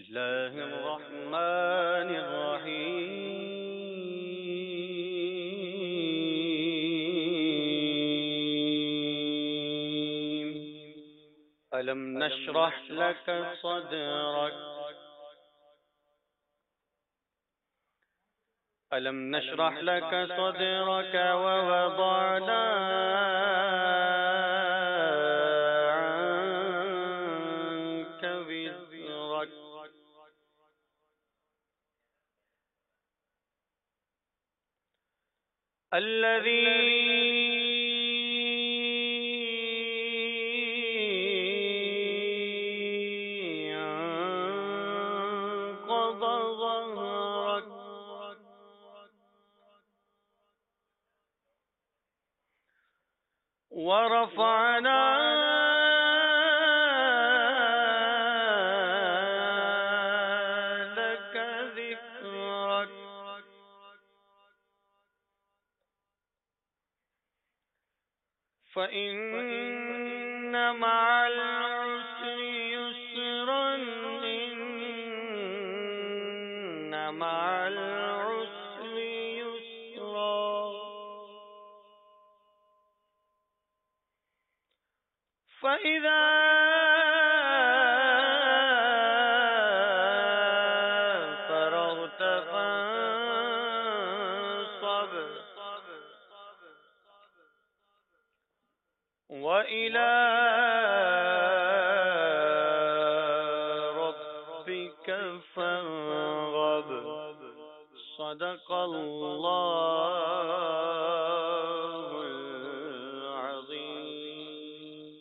الله الرحمن الرحيم ألم نشرح لك صدرك ألم نشرح لك صدرك ووضعنا عنك وزرك الذي أنقض ظهرك ورفعنا لك ذكرك فإن مع العسر يسرا إن مع العسر يسرا فإذا فرغت فانصب وإلى ربك فارغب صدق الله العظيم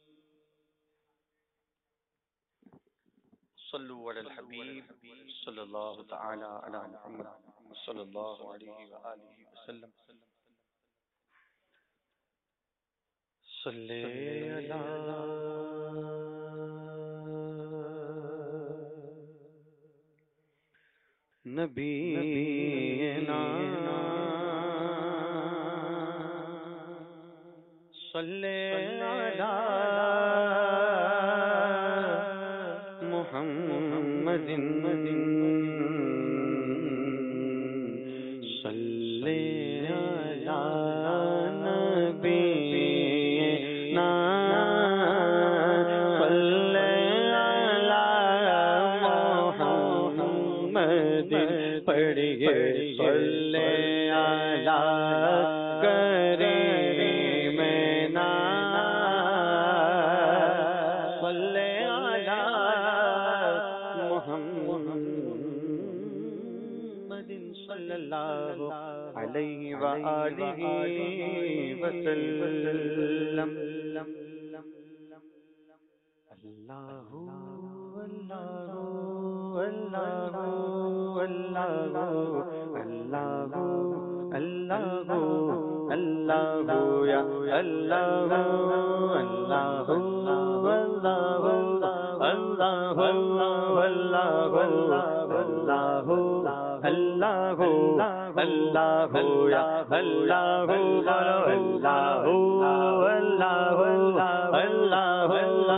صلوا على الحبيب صلى الله تعالى على محمد صلى الله عليه وآله وسلم صلی علی نبینا صلی علی محمد صلی علی نبینا صلی علی محمد پڑھیے صلی علی کریمنا صلی علی محمد صلی اللہ علیہ وآلہ وسلم اللہ اللہ اللہ اللہ اللہ اللہ اللہ یا اللہ اللہ اللہ اللہ اللہ اللہ اللہ یا اللہ اللہ اللہ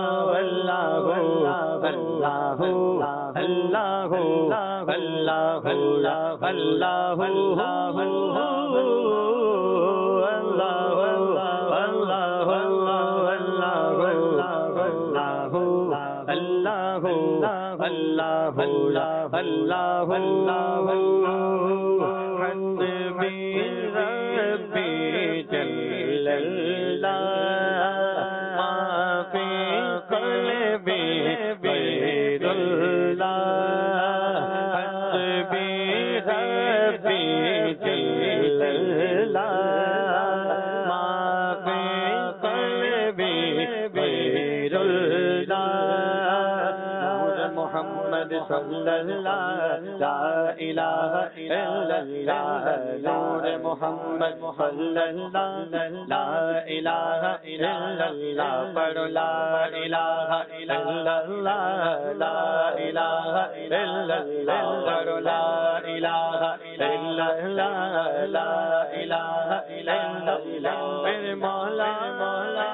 محمد صلی اللہ لا الہ الا اللہ نور محمد صلی اللہ لا الہ الا اللہ پڑھو لا الہ الا اللہ لا الہ الا اللہ پڑھو لا الہ الا اللہ لا الہ الا اللہ میرے مولا مولا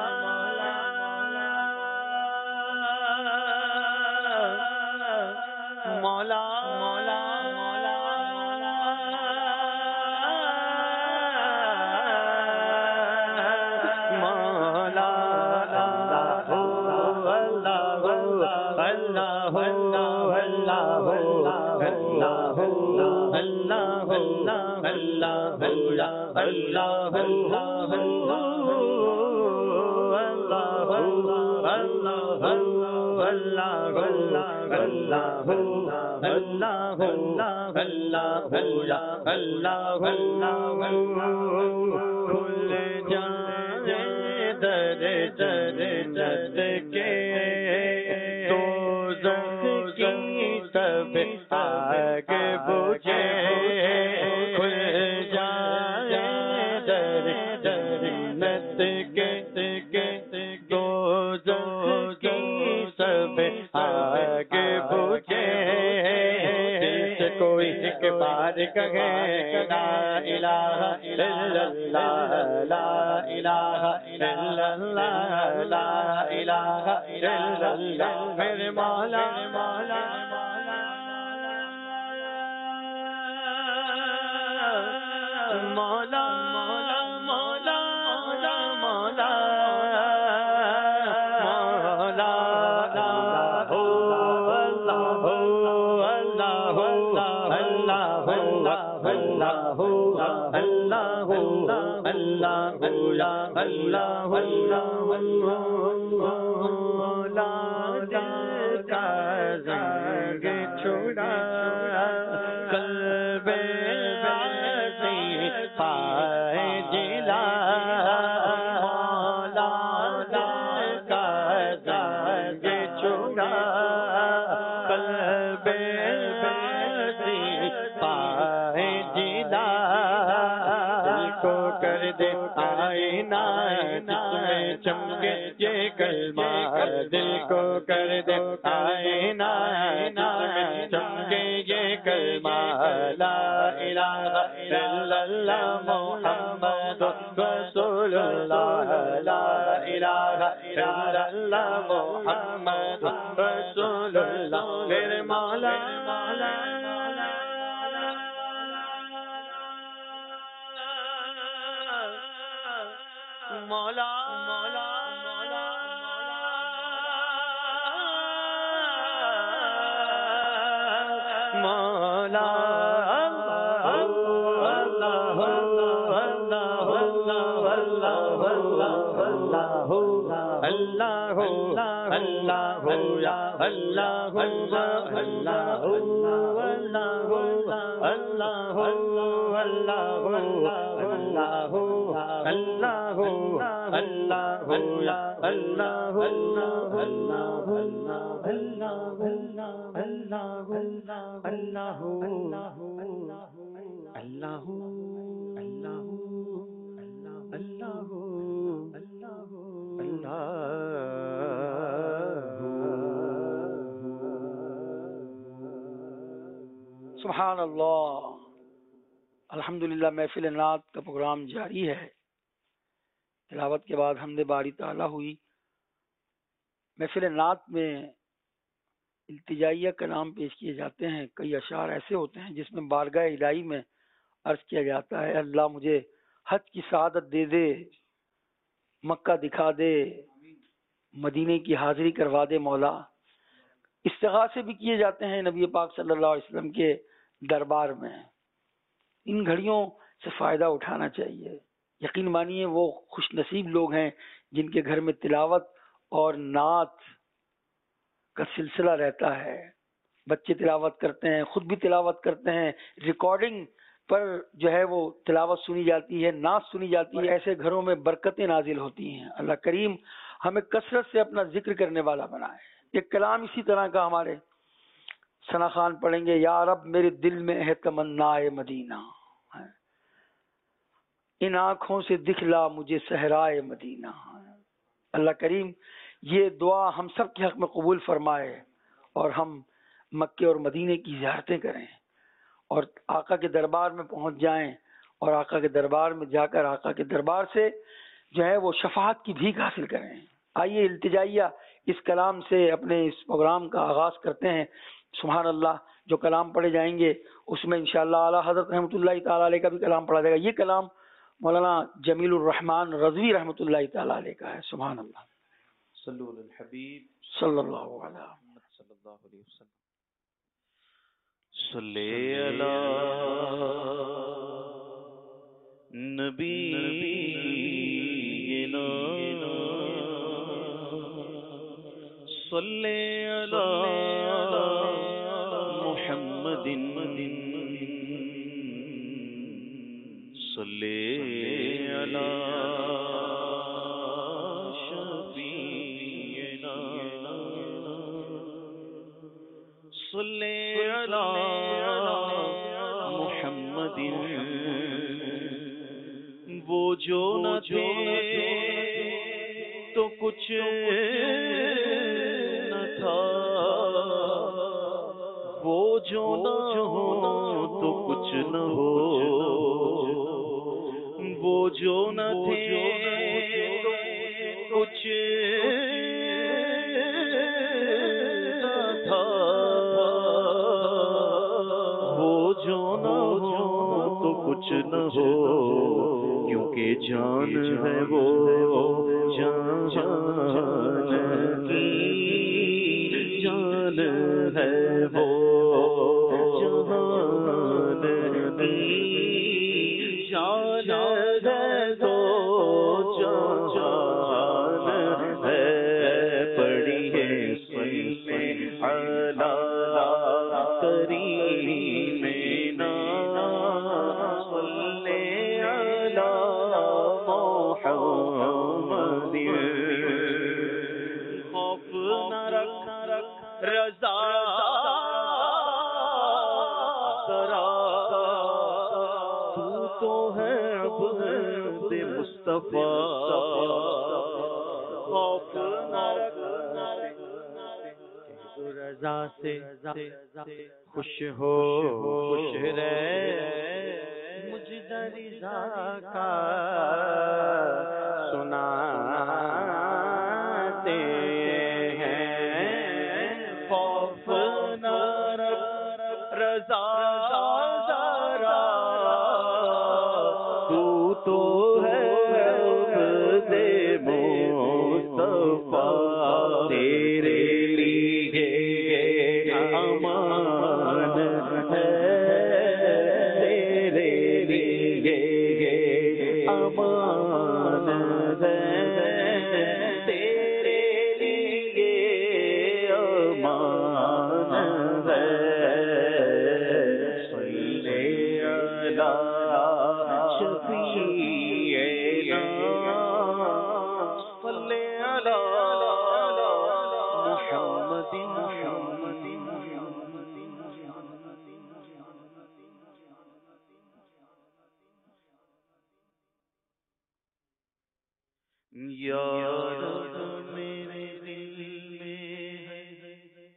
اللہ اللہ اللہ اللہ کھل جائے در جنت کے دوزخ کی سب آگ بجھے کھل جائے در جنت کے دوزخ کی سب آگ بجھے کوئی ایک بار کہے لا الہ الا اللہ لا الہ الا اللہ لا الہ الا اللہ میرے مولا مولا مولا مولا مولا چھوڑا قلب راضی پائے جلا مولا کا زنگ چھوڑا قلب راضی پائے جلا دل کو کر دے آئینہ جس میں چمکے یہ کلمہ دل کو کر دے آئینہ جس میں چمکے یہ کلمہ لا الہ الا اللہ محمد رسول اللہ لا الہ الا اللہ محمد رسول اللہ میرے مولا مولا مولا مولا مولا سبحان اللہ. الحمدللہ محفل نعت کا پروگرام جاری ہے. تلاوت کے بعد حمد باری تعالیٰ ہوئی. محفل نعت میں التجائیہ کلام پیش کیے جاتے ہیں. کئی اشعار ایسے ہوتے ہیں جس میں بارگاہ الہی میں عرض کیا جاتا ہے اللہ مجھے حج کی سعادت دے دے، مکہ دکھا دے، مدینے کی حاضری کروا دے مولا. استغاثے بھی کیے جاتے ہیں نبی پاک صلی اللہ علیہ وسلم کے دربار میں. ان گھڑیوں سے فائدہ اٹھانا چاہیے. یقین مانیے وہ خوش نصیب لوگ ہیں جن کے گھر میں تلاوت اور نعت کا سلسلہ رہتا ہے. بچے تلاوت کرتے ہیں، خود بھی تلاوت کرتے ہیں، ریکارڈنگ پر جو ہے وہ تلاوت سنی جاتی ہے، نعت سنی جاتی ہے. ایسے گھروں میں برکتیں نازل ہوتی ہیں. اللہ کریم ہمیں کثرت سے اپنا ذکر کرنے والا بنائے. ایک کلام اسی طرح کا ہمارے ثنا خان پڑھیں گے. یا رب میرے دل میں ہے تمنا مدینہ، ان آنکھوں سے دکھلا مجھے صحرائے مدینہ. اللہ کریم یہ دعا ہم سب کے حق میں قبول فرمائے اور ہم مکے اور مدینے کی زیارتیں کریں اور آقا کے دربار میں پہنچ جائیں اور آقا کے دربار میں جا کر آقا کے دربار سے جو ہے وہ شفاعت کی بھیک حاصل کریں. آئیے التجائیہ اس کلام سے اپنے اس پروگرام کا آغاز کرتے ہیں. سبحان اللہ. جو کلام پڑھے جائیں گے اس میں انشاءاللہ اعلیٰ حضرت رحمۃ اللہ تعالیٰ علیہ کا بھی کلام پڑھا جائے گا. یہ کلام مولانا جمیل الرحمان رضوی رحمۃ اللہ تعالیٰ علیہ کا ہے. سبحان اللہ. صلو علی الحبیب صلی اللہ علیہ اللہ علیہ وسلم. صلی علی نبینا صلی علی محمد صلی علی شفیعنا صلی علی محمد. وہ جو نہ تھے تو کچھ نہ تھا، وہ جو نہ ہو تو کچھ نہ ہو، وہ جو نہ تھے کچھ نہ تھا، وہ جو نہ ہو تو کچھ نہ ہو، کیونکہ جان ہے وہ جان کی جان ہے وہ جہان کی جان ہے تو جان ہے. پڑھیے صلی علی کریمنا صلی علی محمد. خوف نہ رکھ رضا ذرا، تو ہے عبد مصطفیٰ. خوف نہ رکھ رضا سے خوش ہو خوش رہ، مجھ رضا کا سناتے ہیں. خوف نہ رکھ رضا ذرا، تو ہے عبد مصطفیٰ. تیرے لیے امان ہے، تیرے لیے امان ہے، تیرے لیے امان ہے. صلی علی شفیعنا صلی علی محمد. یا رب میرے دل میں ہے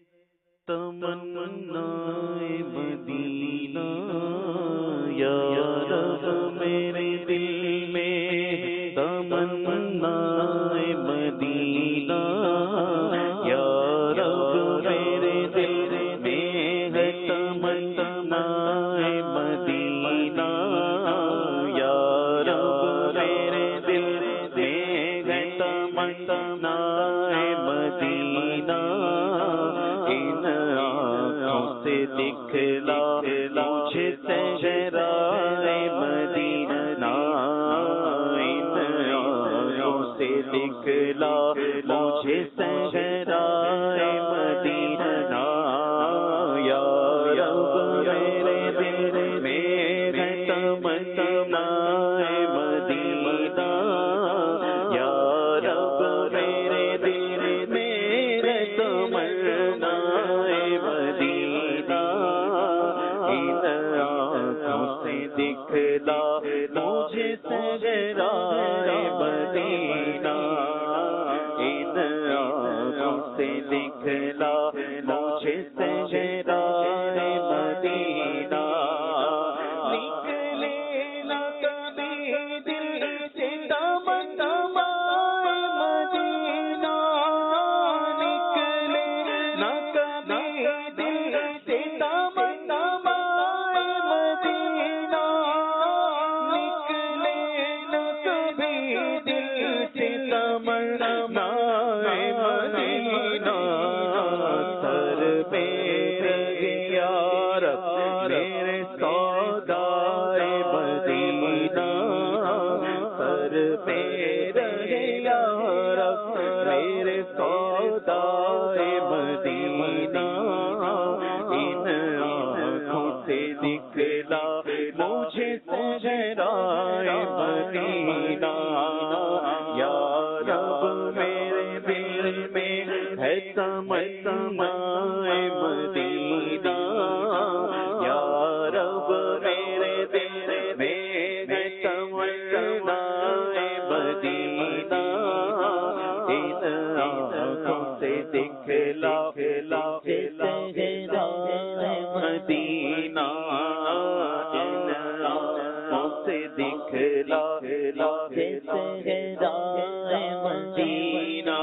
تمنا مدینہ، یا رب میرے دل میں تمنا مدینہ، یا رب میرے دل میں ہے تمنا مدینہ، یا رب میرے دل میں ہے تمنا مدینہ. ان آنکھوں سے دکھلا مجھے صحرا مدینہ، ان آنکھوں سے دکھلا مجھے صحرا مدینہ، یا رب میرے دل میں ہے تمنا مدینہ، یا رب میرے دل میں ہے تمنا مدینہ. ان آنکھوں سے دکھلا مجھے صحرا مدینہ، ان آنکھوں سے دکھلا مجھے صحرا مدینہ. نکلے نہ کبھی دل سے تمنا مدینہ، نکلے نہ کبھی دل سے تمنا مدینہ، نکلے نہ کبھی دل سے تمنا مدینہ. سر پہ رہے یا رب میرے سودائے مدینہ، سر پہ رہے یا رب میرے سودائے مدینہ، ان آنکھوں سے دکھلا مجھے صحرائے مدینہ، یا رب میرے دل میں ہے تمنا مدینہ، یا رب میرے دل میں ہے تمنا مدینہ، ان آنکھوں سے دکھلا مدینہ، ان آنکھوں سے دکھلا مدینہ،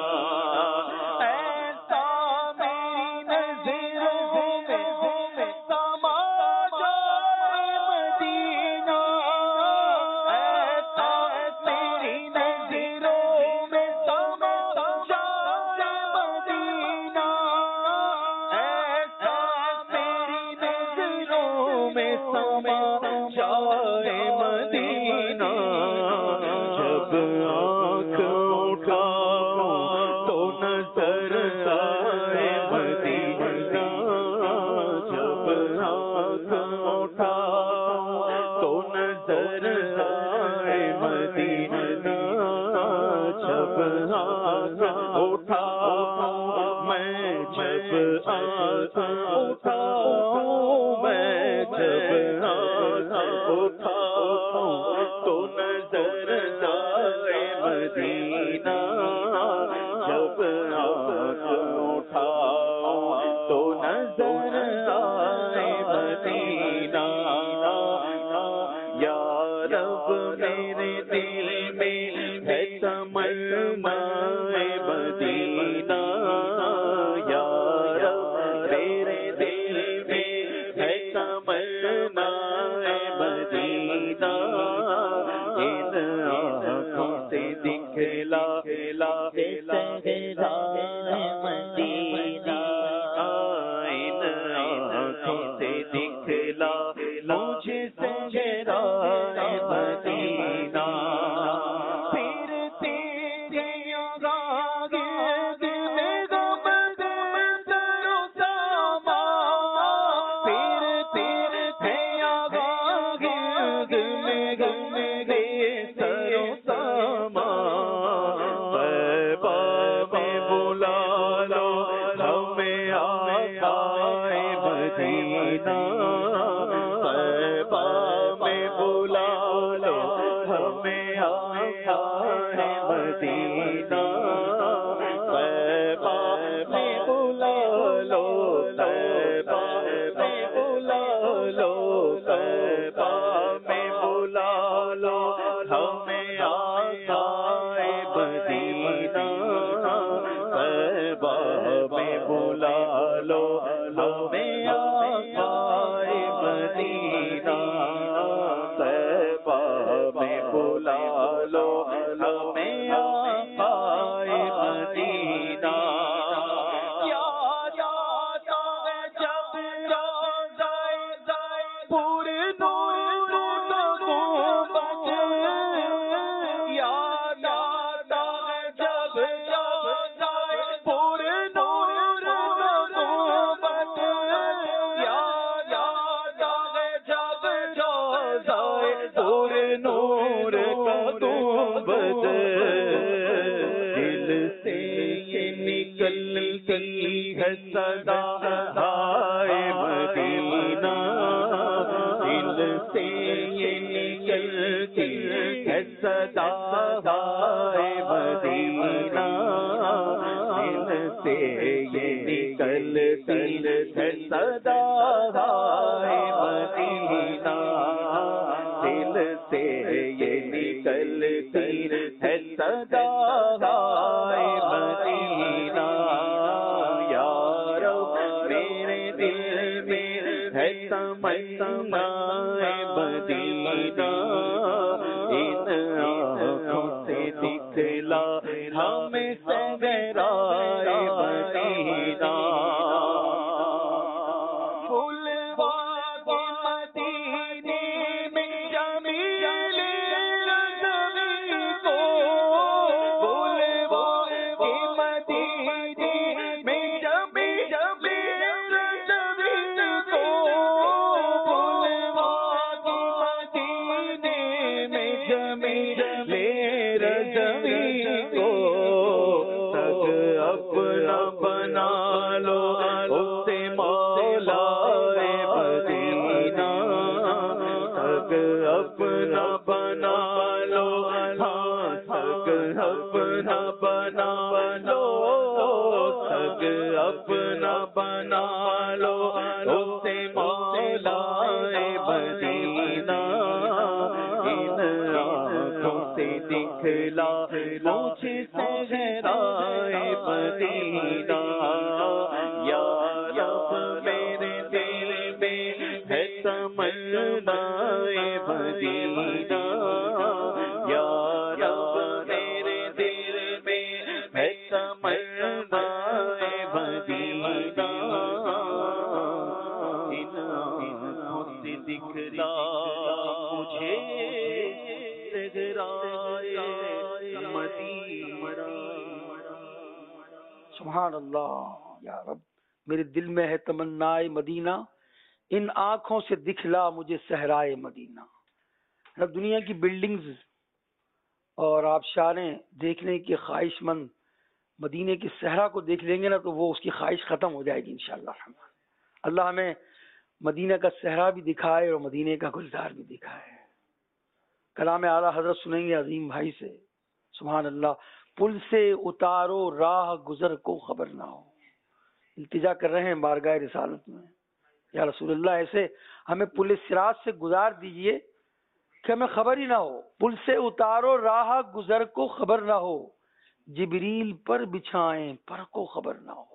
سبحان اللہ یا رب، میرے دل میں ہے تمنائے مدینہ، ان آنکھوں سے دکھلا مجھے صحرائے مدینہ۔ دنیا کی بلڈنگز اور آبشاریں دیکھنے کے خواہش مند مدینے کی صحرا کو دیکھ لیں گے نا تو وہ اس کی خواہش ختم ہو جائے گی انشاءاللہ۔ اللہ ہمیں مدینہ کا صحرا بھی دکھائے اور مدینے کا گلزار بھی دکھائے۔ کلام اعلیٰ حضرت سنیں گے عظیم بھائی سے، سبحان اللہ۔ پل سے اتارو راہ گزر کو خبر نہ ہو، التجا کر رہے ہیں بارگاہ رسالت میں، یا رسول اللہ ایسے ہمیں پل صراط سے گزار دیجئے کہ ہمیں خبر ہی نہ ہو۔ پل سے اتارو راہ گزر کو خبر نہ ہو، جبریل پر بچھائیں پر کو خبر نہ ہو۔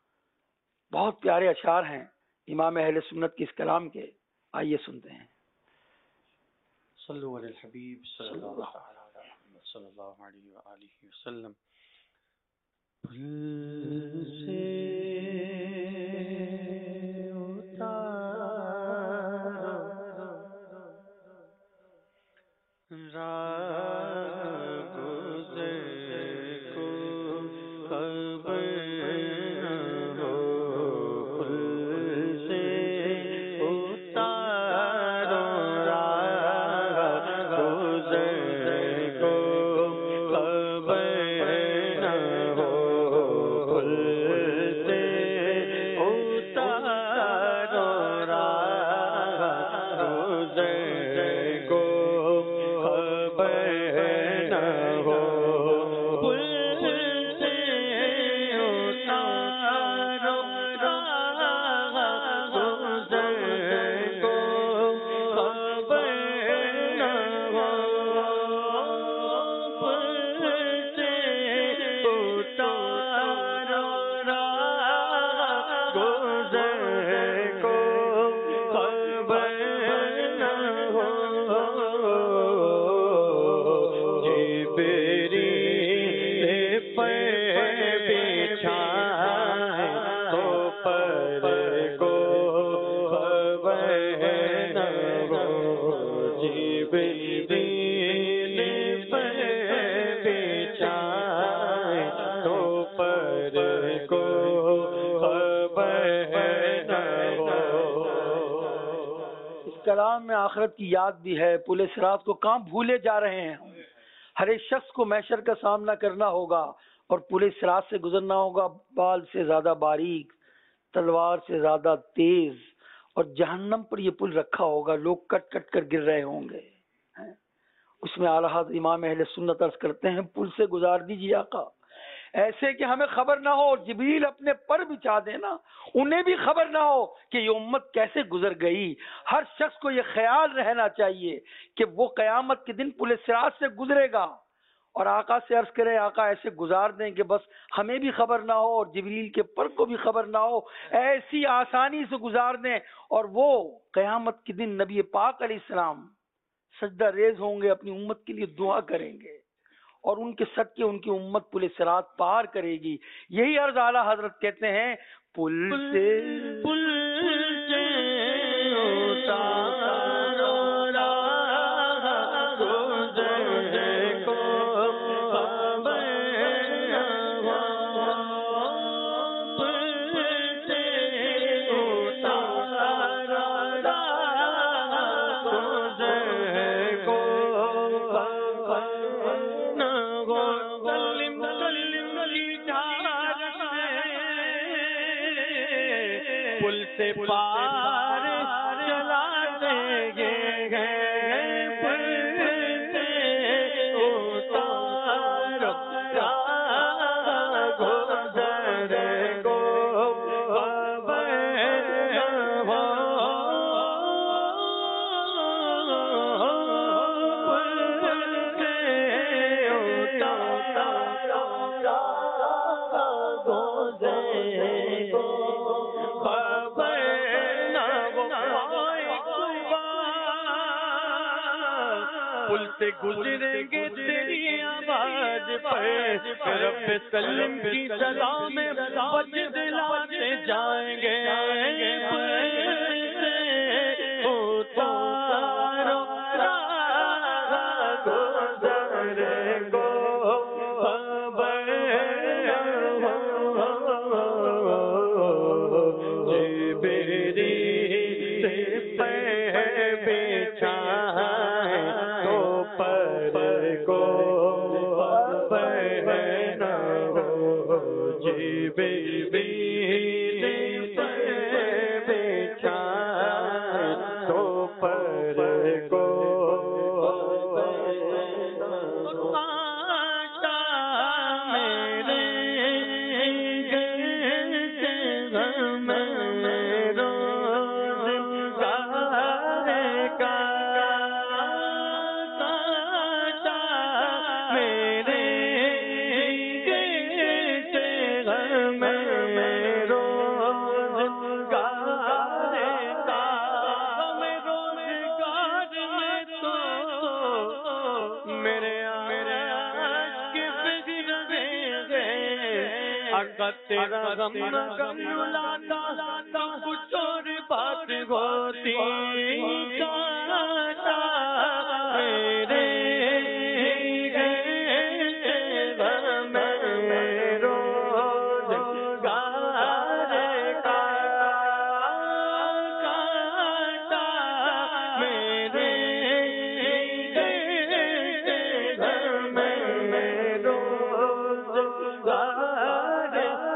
بہت پیارے اشعار ہیں امام اہل سنت کے اس کلام کے، آئیے سنتے ہیں۔ صلو علی الحبیب صلی اللہ علیہ وآلہ وسلم۔ پل سے کلام میں آخرت کی یاد بھی ہے۔ پل صراط کو کہاں بھولے جا رہے ہیں ہم۔ ہر ایک شخص کو محشر کا سامنا کرنا ہوگا اور پل صراط سے گزرنا ہوگا۔ بال سے زیادہ باریک، تلوار سے زیادہ تیز، اور جہنم پر یہ پل رکھا ہوگا، لوگ کٹ کٹ کر گر رہے ہوں گے۔ اس میں اعلیٰ حضرت امام اہل سنت عرض کرتے ہیں پل سے گزار دیجیے آقا، ایسے کہ ہمیں خبر نہ ہو، جبریل اپنے پر بچھا دینا، انہیں بھی خبر نہ ہو کہ یہ امت کیسے گزر گئی۔ ہر شخص کو یہ خیال رہنا چاہیے کہ وہ قیامت کے دن پل صراط سے گزرے گا، اور آقا سے عرض کرے آقا ایسے گزار دیں کہ بس ہمیں بھی خبر نہ ہو اور جبریل کے پر کو بھی خبر نہ ہو، ایسی آسانی سے گزار دیں۔ اور وہ قیامت کے دن نبی پاک علیہ السلام سجدہ ریز ہوں گے، اپنی امت کے لیے دعا کریں گے، اور ان کے صدقے ان کی امت پل صراط پار کرے گی۔ یہی عرض اعلیٰ حضرت کہتے ہیں پل سے سے پار چلاتے گئے، پل سے اتار گزر کو پل سے گزریں گے تیری آواز پر، رب سلم کی صدا میں بج دلاتے جائیں گے، پل سے اتارو گزر کو تیرا غم غم لاتا کچھ اور بات ہوتی، میرے غم روزگار کا کاٹا، میرے غم روزگار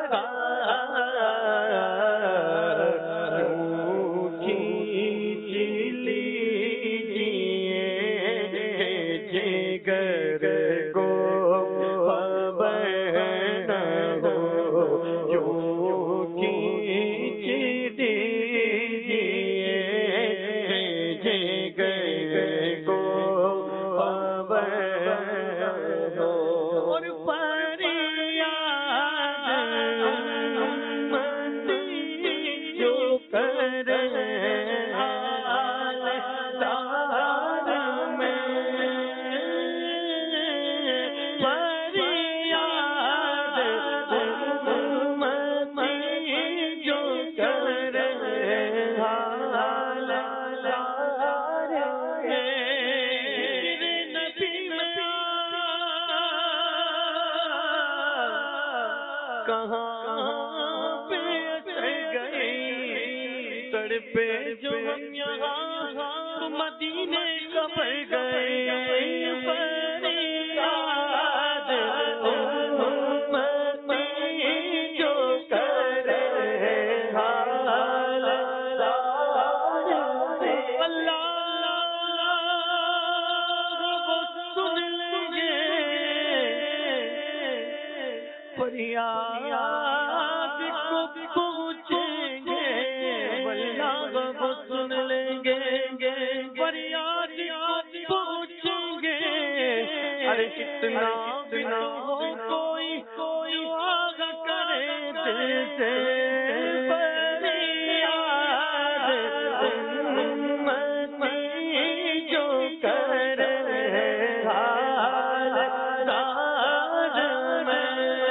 کہاں پہ گئی تڑپے جو ہم یہاں مدینے کب گئے، فریاد امتی جو کرے حال اللہ وہ سن لیں گے، فریاد کو پہنچیں گے، اللہ وہ سن لیں گے، فریاد کو پہنچیں گے، ارے کتنا بنا ہو کوئی آگا کرے دل سے، فریاد امتی جو کرے حال داد میں،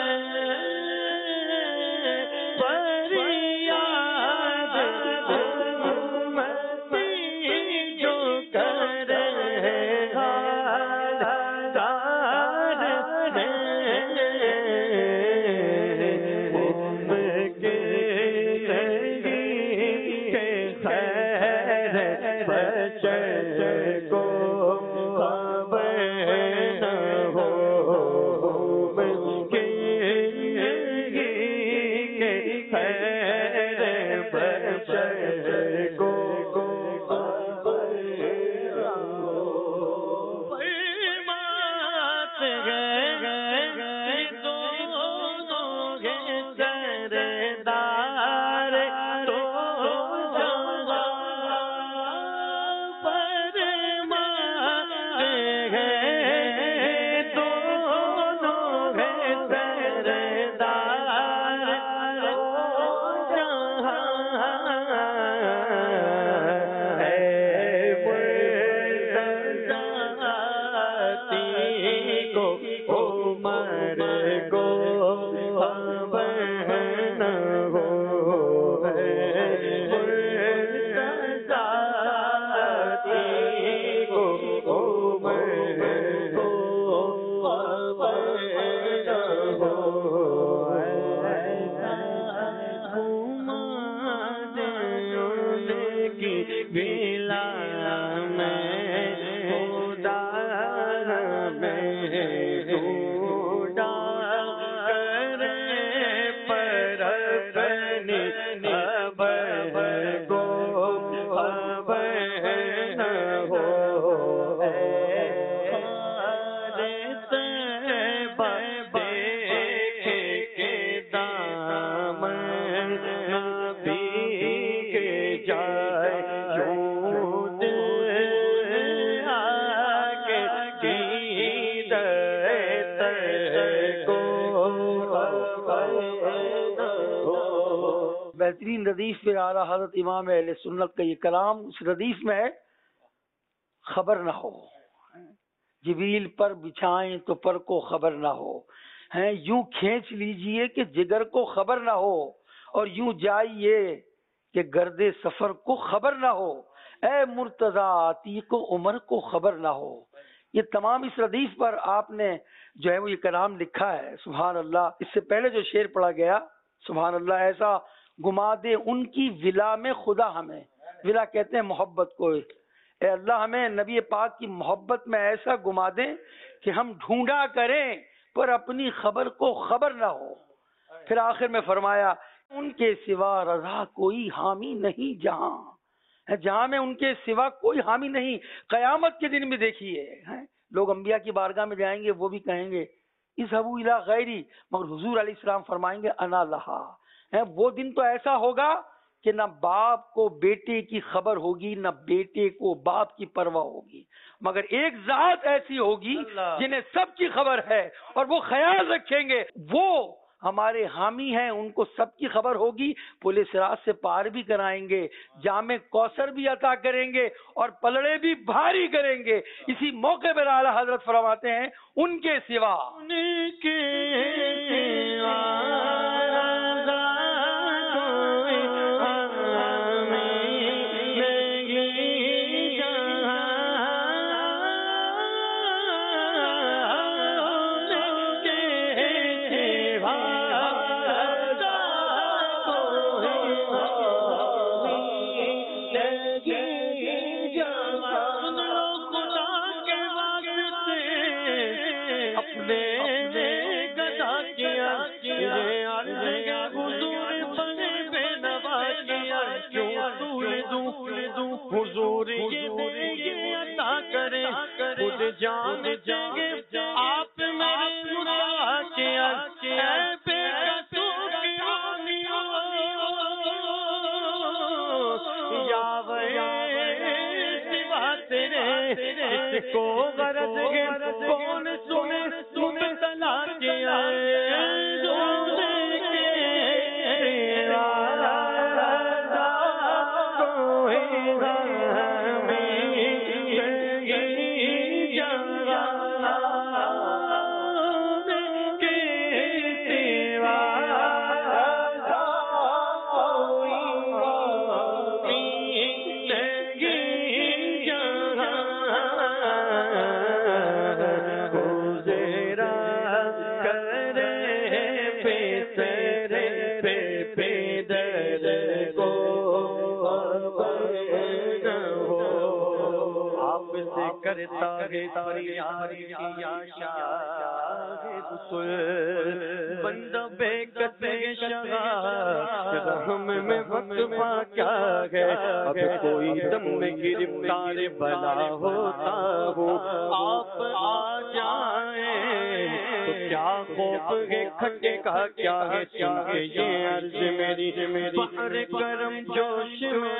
فریاد امتی جو کرے حال داد میں، ان کے نہیں کہ خیر بشر کو خبر نہ ہو، مشکل نہیں کہ خیر بشر بہترین ردیف پہ اعلیٰ حضرت امام اہل سنت کا یہ کلام، اس ردیف میں ہے خبر نہ ہو، جبریل پر بچھائیں تو پر کو خبر نہ ہو، ہیں یوں کھینچ لیجئے کہ جگر کو خبر نہ ہو، اور یوں جائیے کہ گرد سفر کو خبر نہ ہو، اے مرتضی عتیق و عمر کو خبر نہ ہو۔ یہ تمام اس ردیف پر آپ نے جو ہے وہ یہ کلام لکھا ہے۔ سبحان اللہ۔ اس سے پہلے جو شعر پڑھا گیا، سبحان اللہ، ایسا گما دے ان کی ولا میں خدا ہمیں، ولا کہتے ہیں محبت کو، اے اللہ ہمیں نبی پاک کی محبت میں ایسا گما دیں کہ ہم ڈھونڈا کریں پر اپنی خبر کو خبر نہ ہو۔ پھر آخر میں فرمایا ان کے سوا رضا کوئی حامی نہیں جہاں، جہاں میں ان کے سوا کوئی حامی نہیں۔ قیامت کے دن میں دیکھیے لوگ انبیاء کی بارگاہ میں جائیں گے، وہ بھی کہیں گے اذهبوا الی غیری، مگر حضور علیہ السلام فرمائیں گے انا لہا۔ وہ دن تو ایسا ہوگا کہ نہ باپ کو بیٹے کی خبر ہوگی، نہ بیٹے کو باپ کی پرواہ ہوگی، مگر ایک ذات ایسی ہوگی جنہیں سب کی خبر ہے اور وہ خیال رکھیں گے، وہ ہمارے حامی ہیں، ان کو سب کی خبر ہوگی، پل صراط سے پار بھی کرائیں گے، جام کوثر بھی عطا کریں گے اور پلڑے بھی بھاری کریں گے۔ اسی موقع پر اعلیٰ حضرت فرماتے ہیں ان کے سوا حضور یہ عطا کرے خود جان دیں گے آپ میرے مراد کے اے بیٹا تو کیا یا سوا تیرے اس کو غرض ہے کون سنے تم تلا کے کرتا ہے فریاد یا شاہ بندہ بے قصے شغا رحم میں وقفہ کیا ہے، اب کوئی دم میں گرفتار بلا ہوتا ہوں، آپ آ جائیں تو کیا خوف ہے کھٹے کا کیا ہے، چونکہ یہ عرض میری بحر کرم جوش میں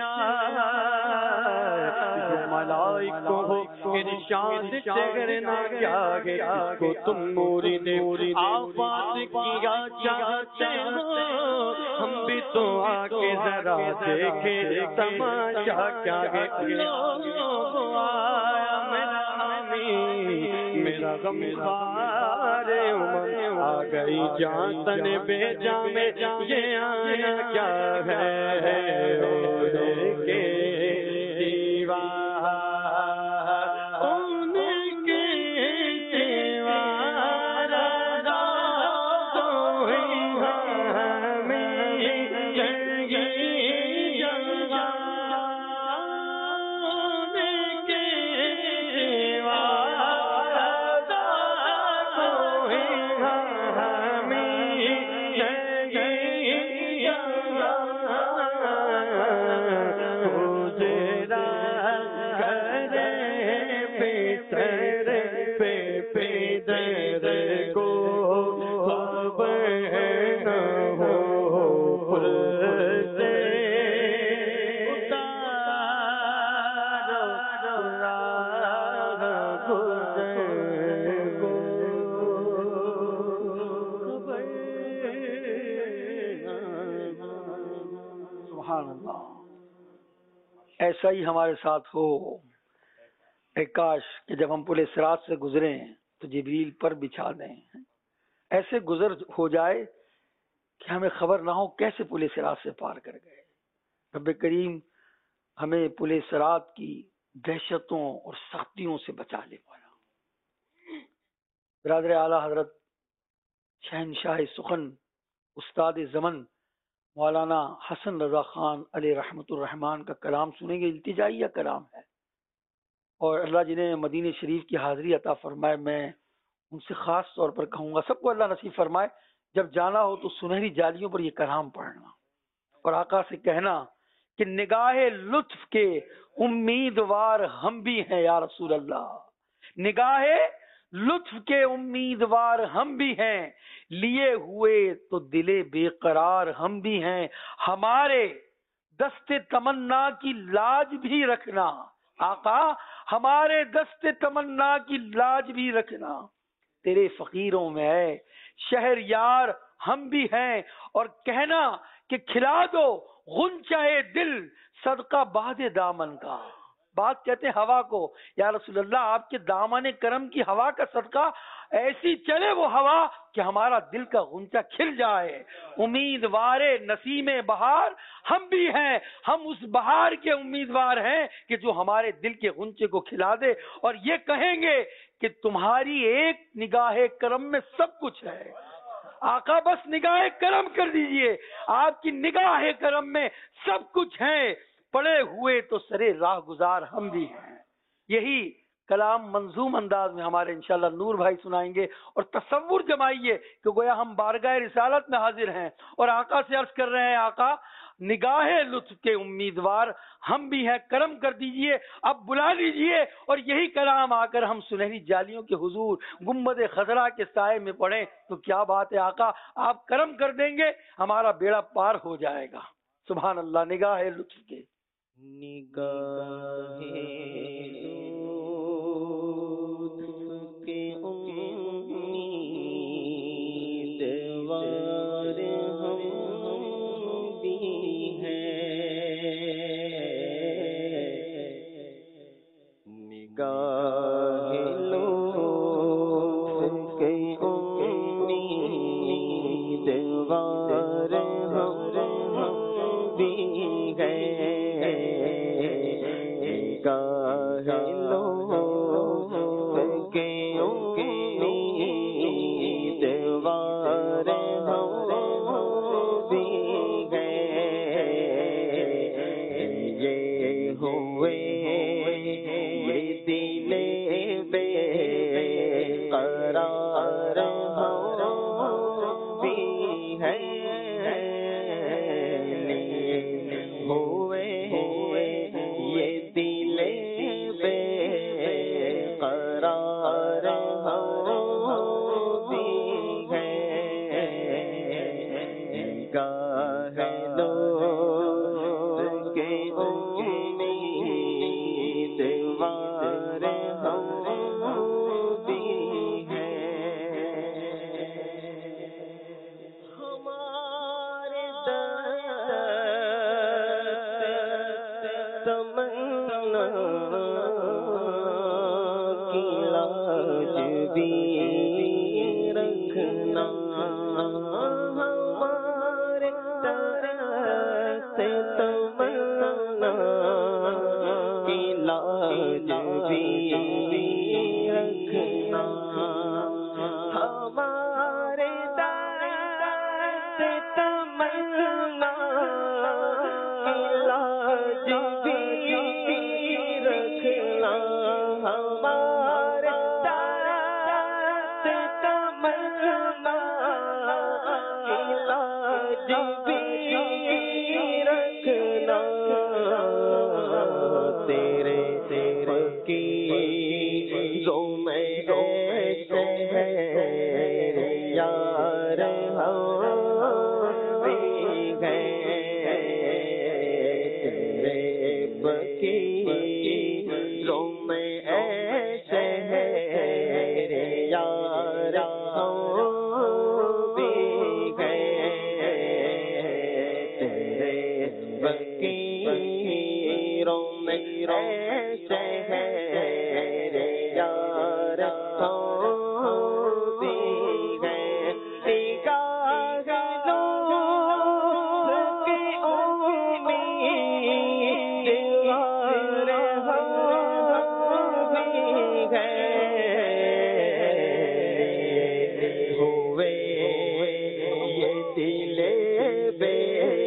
جو ملائک ہو ارشاد ٹھہرنا کیا ہے، اس کو تم مورد آفات کیا چاہتے ہو، ہم بھی تو آ کے ذرا دیکھے تماشا کیا ہے، آیا میرا حامی میرا غم خوار عمر، آ گئی جان تن بے جان میں یہ آیا کیا ہے، کے سوا ان کے سوا رضا کوئی ہمیں چاہیے جگہ، ان کے سوا رضا کوئی ہمیں چاہیے جگہ، سبحان اللہ، ایسا ہی ہمارے ساتھ ہو۔ اے کاش کہ جب ہم پل صراط سے گزریں تو جبریل پر بچھا دیں، ایسے گزر ہو جائے کہ ہمیں خبر نہ ہو کیسے پل صراط سے پار کر گئے۔ رب کریم ہمیں پل صراط کی دہشتوں اور سختیوں سے بچا لے پایا۔ برادر اعلیٰ حضرت شہنشاہ سخن استاد زمن مولانا حسن رضا خان علیہ رحمت الرحمان کا کلام سنیں گے۔ التجائیہ کلام ہے، اور اللہ جنہیں مدینہ شریف کی حاضری عطا فرمائے، میں ان سے خاص طور پر کہوں گا سب کو اللہ نصیب فرمائے جب جانا ہو تو سنہری جالیوں پر یہ کلام پڑھنا، اور آقا سے کہنا کہ نگاہ لطف کے امیدوار ہم بھی ہیں یا رسول اللہ، نگاہ لطف کے امیدوار ہم بھی ہیں، لیے ہوئے تو دل بے قرار ہم بھی ہیں، ہمارے دست تمنا کی لاج بھی رکھنا آقا، ہمارے دست تمنا کی لاج بھی رکھنا، تیرے فقیروں میں ہے شہر یار ہم بھی ہیں، اور کہنا کہ کھلا دو غنچہ دل صدقہ باد دامن کا۔ بات کہتے ہیں ہوا کو، یا رسول اللہ آپ کے دامن کرم کی ہوا کا صدقہ ایسی چلے وہ ہوا کہ ہمارا دل کا غنچہ کھل جائے۔ امیدوار نسیم بہار ہم بھی ہیں، ہم اس بہار کے امیدوار ہیں کہ جو ہمارے دل کے غنچے کو کھلا دے، اور یہ کہیں گے کہ تمہاری ایک نگاہ کرم میں سب کچھ ہے آقا، بس نگاہ کرم کر دیجئے، آپ کی نگاہ کرم میں سب کچھ ہے، پڑے ہوئے تو سرے راہ گزار ہم بھی ہیں۔ یہی کلام منظوم انداز میں ہمارے انشاءاللہ نور بھائی سنائیں گے، اور تصور جمائیے کہ گویا ہم بارگاہ رسالت میں حاضر ہیں اور آقا سے عرض کر رہے ہیں آقا نگاہ لطف کے امیدوار ہم بھی ہیں، کرم کر دیجئے، اب بلا لیجئے، اور یہی کلام آ کر ہم سنہری جالیوں کے حضور گنبد خضرا کے سائے میں پڑھیں تو کیا بات ہے آقا، آپ کرم کر دیں گے ہمارا بیڑا پار ہو جائے گا۔ سبحان اللہ، نگاہ لطف کے نگاہ لطف کے امیدوار ہم بھی ہیں، نگاہ لطف کے امیدوار ہم بھی ہیں، نگاہ لطف کے امیدوار ہم بھی ہیں، یہ ہوئے یہ دل بے قرار بھی رکھنا ہمارے طرف سے تمنا علاج بھی رکھنا ہمارے طرف سے تمنا علاج بھی رکھنا ہمارے طرف سے تمنا علاج بھی رکھنا تیرے فقیروں میں ایسے یار ہم بھی گئے تیرے فقیروں میں ایسے یار ہم بھی گئے تیرے فقیروں میں ایسے یار ہم بھی گئے نگاہ نور کی امیدوار ہم بھی گئے ہوئے یہ دل بے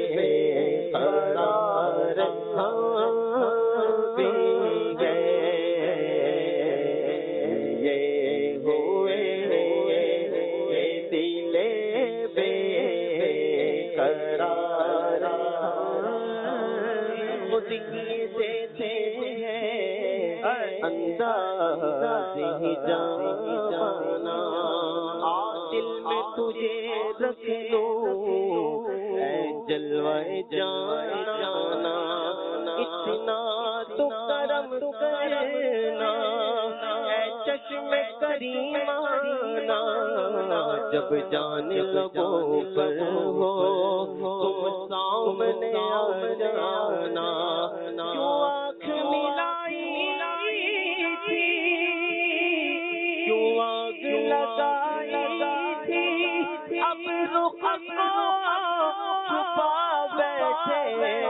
قرار ہم بھی گئے یہ ہوئے یہ دل بے قرار خود کی سے تھے انداز ہی جانا دل میں تجھے رکھ لوں اے جلوہ جانا اتنا تو کرم کرنا اے چشم کریمانہ جب جان لبوں پر ہو تم سامنے آ جانا کیوں آنکھ ملائی تھی کیوں آگ لگائی تھی اب رخ کو چھپا بیٹھے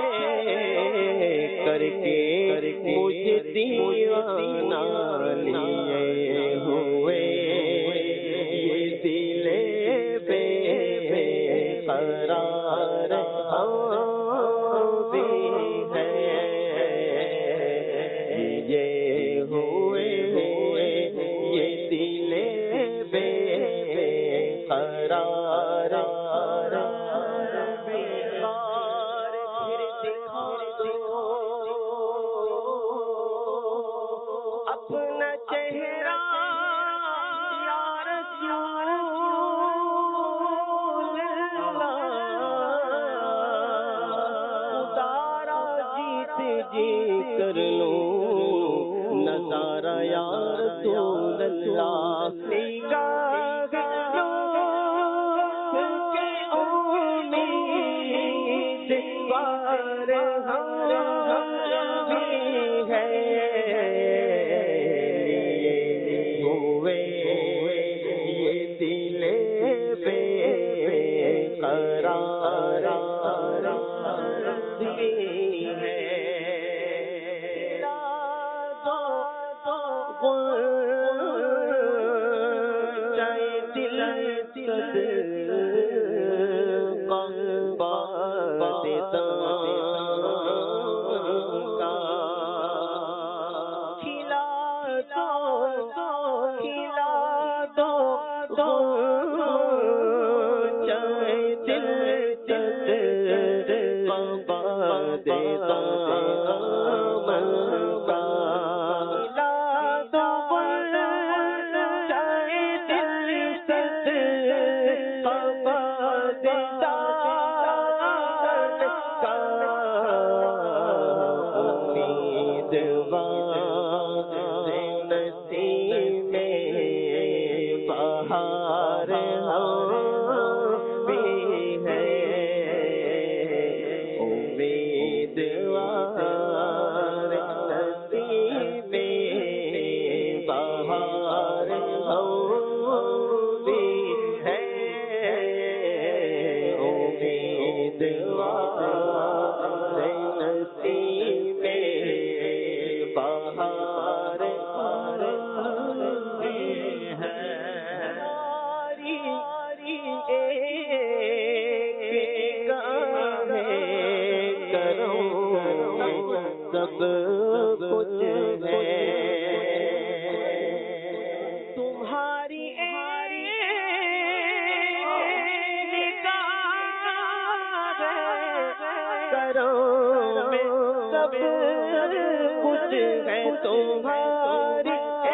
کر کے مجھے دیوانہ لیے ہوئے یہ دل بے قرار ہم بھی ہیں یہ ہوئے یہ دل بے قرار پھر دکھا دو اپنا چہرہ یا رسول اللہ ادارا جیت جی کر لوں نظارہ یا رسول اللہ نگاہ کے امیدوار ہم بھی ہیں ہوئے یہ دل بے قرار بھی ہے چاہے دل بہار ہم بھی ہیں امیدوار نصیب بہار ہم بہار سب کچھ تمہاری کرو میں سب کچھ ہے تمہاری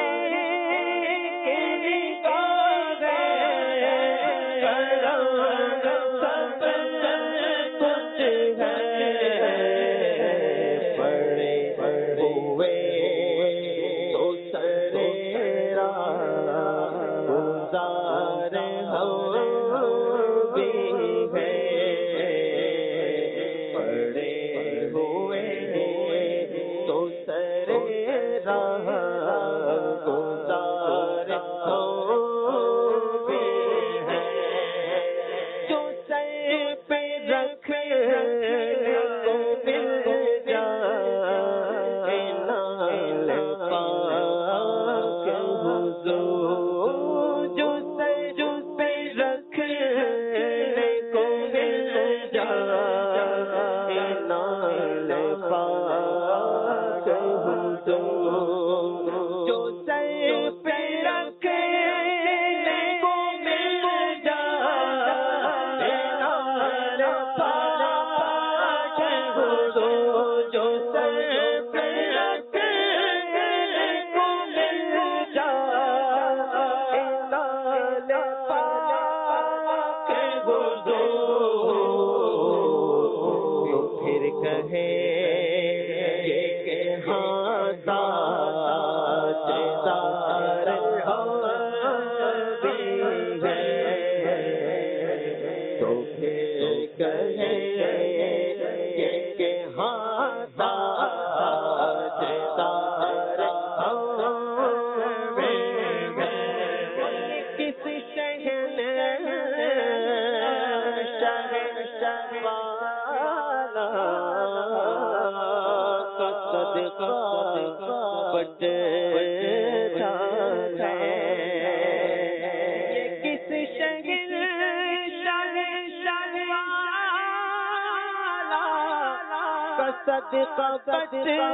صدقہ بٹتا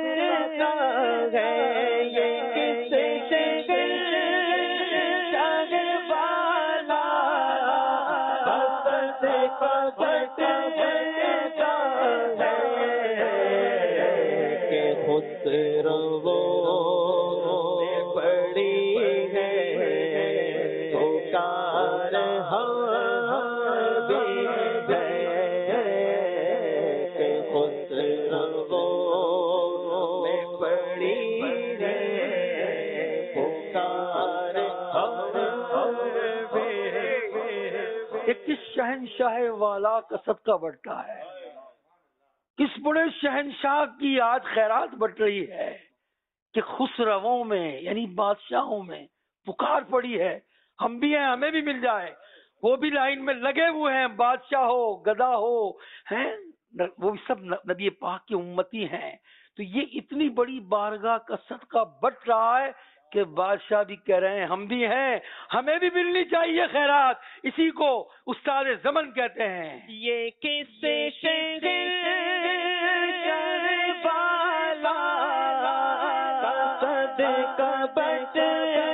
ہے یہ کس شگل شاہ والا صدقہ بٹتا ہے کہ خسرو پڑی ہے پکار شہنشاہ والا کا صدقہ بٹتا ہے. کس بڑے شہنشاہ کی آج خیرات بٹ رہی ہے کہ خسرووں میں یعنی بادشاہوں میں پکار پڑی ہے ہم بھی ہیں ہمیں بھی مل جائے. وہ بھی لائن میں لگے ہوئے ہیں بادشاہ ہو گدا ہو ہیں وہ بھی سب نبی پاک کی امتی ہیں. تو یہ اتنی بڑی بارگاہ کا صدقہ بٹ رہا ہے کہ بادشاہ بھی کہہ رہے ہیں ہم بھی ہیں ہمیں بھی ملنی چاہیے خیرات. اسی کو استاد زمن کہتے ہیں. یہ کس شہر والا صدقہ بٹتا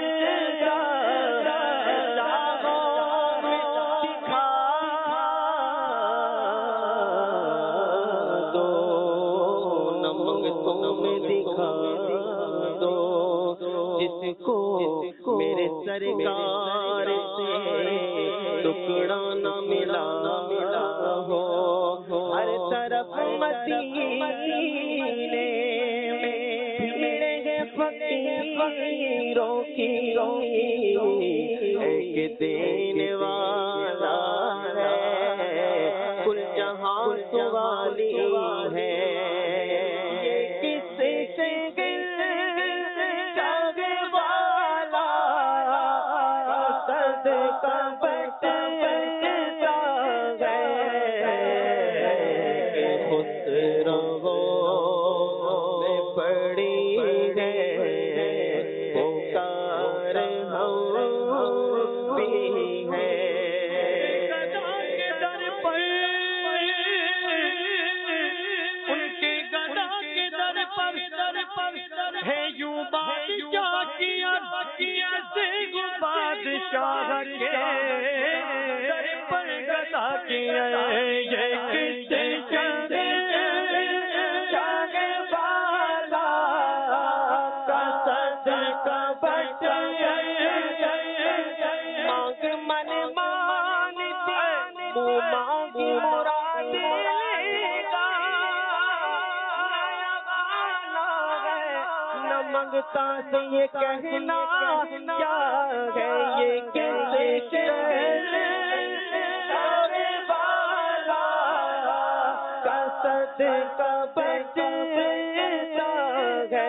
کو میرے سرکار سے ٹکڑا نہ ملا ہو. ہر طرف مدینے میں ملے گے فقیروں کی ایک دینے والا ہے کل جہاں سوالی ہے. پڑی شاہر کے در پر گدا کیا یہ کس شاہ والا کا صدقہ بٹ مانگ من مانتی مانگی مراد منگتا سے یہ کہنا کیا ہے یہ کس والا کا صدقہ بچتا ہے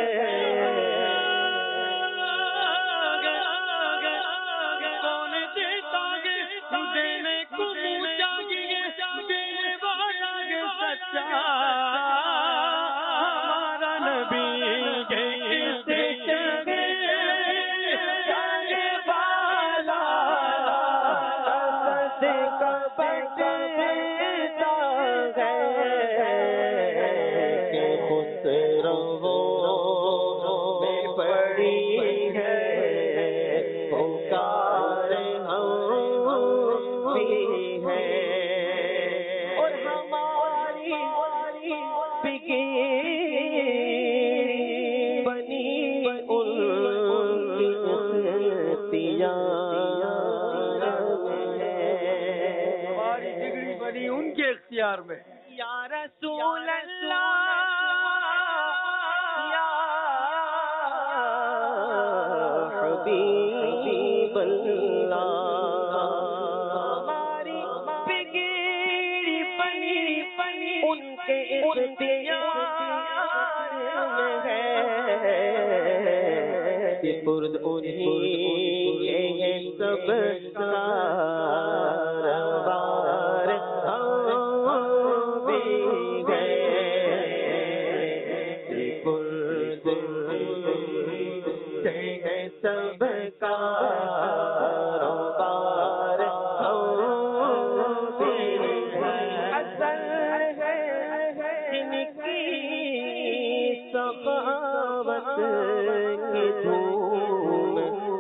کون دیتا ہے دینے کو منہ چاہیے دینے والا ہے سچا ہمارا نبی ان کے اختیار میں یا رسول اللہ یا حبیب اللہ ہماری بگڑی پنی ان کے اختیار میں ہے سپرد انہیں سب سب کاروبار اصل ہے جن کی سخاوت کی دھوم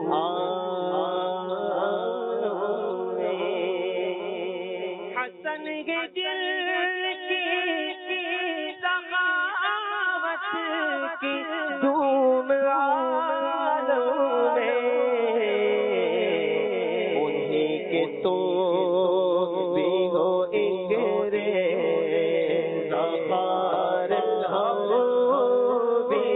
حسن کے دل کی سخاوت کی دھوم تو بھی ہو ایک ریزار ہم بھی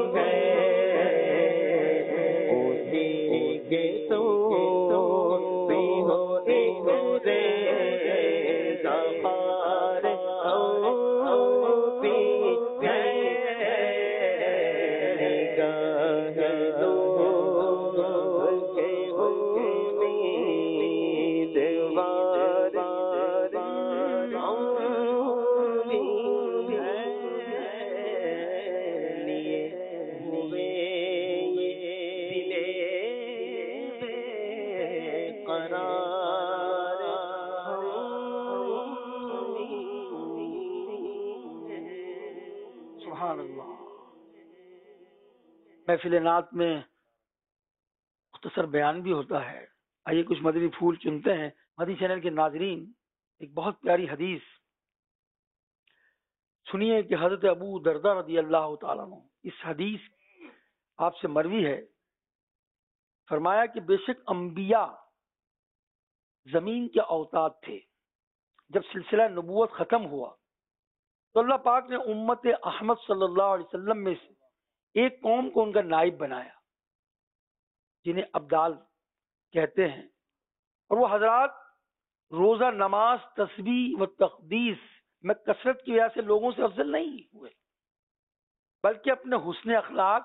گئے اسی کے تو بھی ہو ایک ریزار ہم بھی گئے نگاہ دو کے سبحان اللہ. محفل نعت میں مختصر بیان بھی ہوتا ہے. آئیے کچھ مدنی پھول چنتے ہیں. مدنی چینل کے ناظرین، ایک بہت پیاری حدیث سنیے کہ حضرت ابو دردہ رضی اللہ تعالیٰ عنہ، اس حدیث آپ سے مروی ہے، فرمایا کہ بے شک انبیاء زمین کے اوتاد تھے. جب سلسلہ نبوت ختم ہوا تو اللہ پاک نے امت احمد صلی اللہ علیہ وسلم میں سے ایک قوم کو ان کا نائب بنایا جنہیں ابدال کہتے ہیں، اور وہ حضرات روزہ، نماز، تسبیح و تقدیس میں کثرت کی وجہ سے لوگوں سے افضل نہیں ہوئے، بلکہ اپنے حسن اخلاق،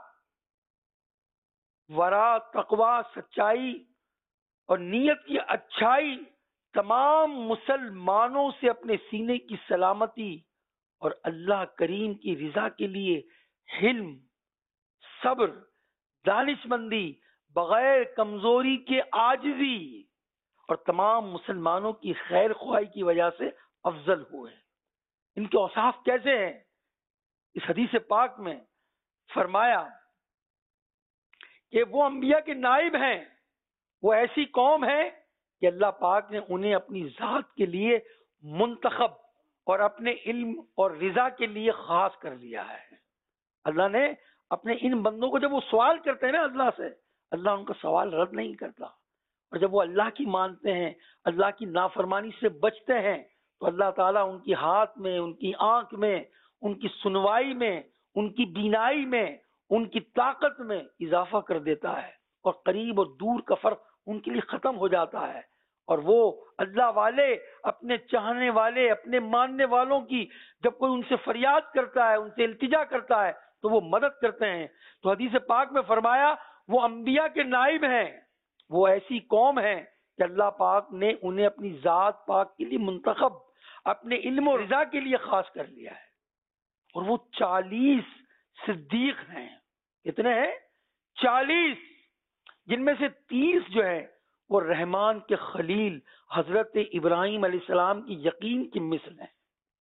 ورع، تقوی، سچائی اور نیت کی اچھائی تمام مسلمانوں سے اپنے سینے کی سلامتی اور اللہ کریم کی رضا کے لیے حلم، صبر، دانش مندی، بغیر کمزوری کے عاجزی اور تمام مسلمانوں کی خیر خواہی کی وجہ سے افضل ہوئے. ان کے اوصاف کیسے ہیں؟ اس حدیث پاک میں فرمایا کہ وہ انبیاء کے نائب ہیں وہ ایسی قوم ہے کہ اللہ پاک نے انہیں اپنی ذات کے لیے منتخب اور اپنے علم اور رضا کے لیے خاص کر لیا ہے۔ اللہ نے اپنے ان بندوں کو، جب وہ سوال کرتے ہیں نا اللہ سے، اللہ ان کا سوال رد نہیں کرتا، اور جب وہ اللہ کی مانتے ہیں، اللہ کی نافرمانی سے بچتے ہیں، تو اللہ تعالیٰ ان کی ہاتھ میں، ان کی آنکھ میں، ان کی سنوائی میں، ان کی بینائی میں، ان کی طاقت میں اضافہ کر دیتا ہے، اور قریب اور دور کا فرق ان کے لیے ختم ہو جاتا ہے، اور وہ اللہ والے اپنے چاہنے والے، اپنے ماننے والوں کی جب کوئی ان سے فریاد کرتا ہے، ان سے التجا کرتا ہے، تو وہ مدد کرتے ہیں۔ تو حدیث پاک میں فرمایا وہ انبیاء کے نائب ہیں، وہ ایسی قوم ہے کہ اللہ پاک نے انہیں اپنی ذات پاک کے لیے منتخب، اپنے علم و رضا کے لیے خاص کر لیا ہے۔ اور وہ 40 صدیق ہیں۔ کتنے ہیں؟ 40، جن میں سے 30 جو ہے وہ رحمان کے خلیل حضرت ابراہیم علیہ السلام کی یقین کی مثل ہیں،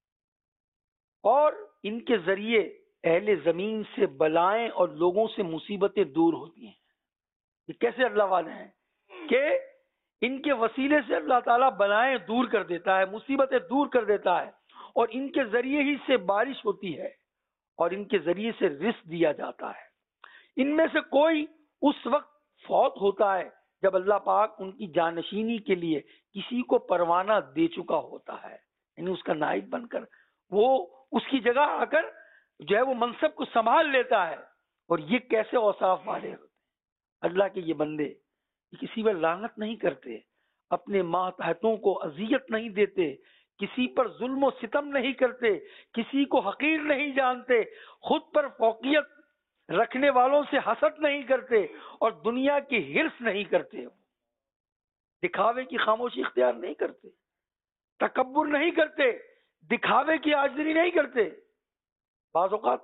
اور ان کے ذریعے اہل زمین سے بلائیں اور لوگوں سے مصیبتیں دور ہوتی ہیں۔ یہ کیسے اللہ والے ہیں کہ ان کے وسیلے سے اللہ تعالیٰ بلائیں دور کر دیتا ہے، مصیبتیں دور کر دیتا ہے، اور ان کے ذریعے ہی سے بارش ہوتی ہے، اور ان کے ذریعے سے رزق دیا جاتا ہے۔ ان میں سے کوئی اس وقت فوت ہوتا ہے جب اللہ پاک ان کی جانشینی کے لیے کسی کو پروانہ دے چکا ہوتا ہے، یعنی اس کا نائب بن کر وہ اس کی جگہ آ کر جو ہے وہ منصب کو سنبھال لیتا ہے۔ اور یہ کیسے اوصاف والے ہوتے ہیں اللہ کے یہ بندے، یہ کسی پر لعنت نہیں کرتے، اپنے ماتحتوں کو اذیت نہیں دیتے، کسی پر ظلم و ستم نہیں کرتے، کسی کو حقیر نہیں جانتے، خود پر فوقیت رکھنے والوں سے حسد نہیں کرتے، اور دنیا کی ہرس نہیں کرتے، دکھاوے کی خاموشی اختیار نہیں کرتے، تکبر نہیں کرتے، دکھاوے کی عاجزی نہیں کرتے۔ بعض اوقات